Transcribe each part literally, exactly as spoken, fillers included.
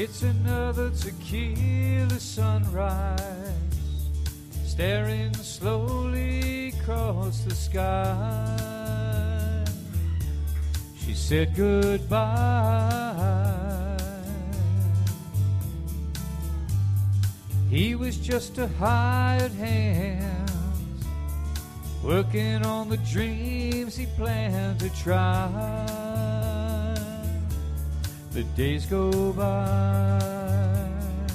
It's another tequila sunrise, staring slowly across the sky. She said goodbye. He was just a hired hand, working on the dreams he planned to try. The days go by.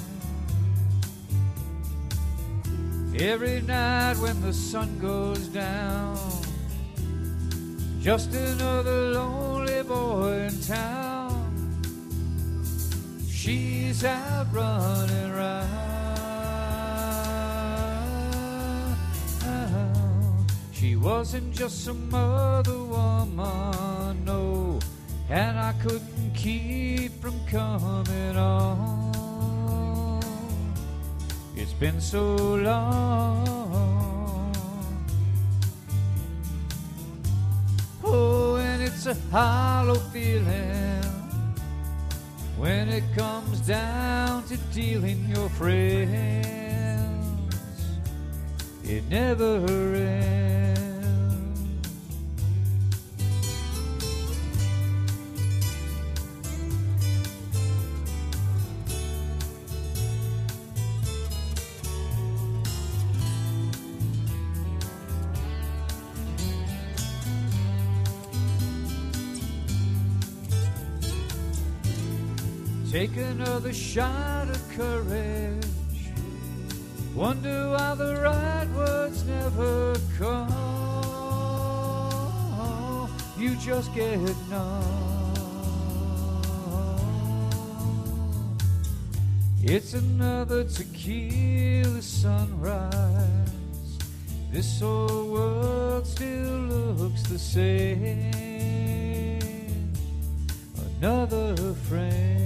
Every night when the sun goes down, just another lonely boy in town. She's out running around. She wasn't just some other woman, no, and I couldn't keep from coming on. It's been so long. Oh, and it's a hollow feeling when it comes down to dealing your friends. It never ends. Take another shot of courage. Wonder why the right words never come. You just get numb. It's another tequila sunrise. This old world still looks the same. Another friend.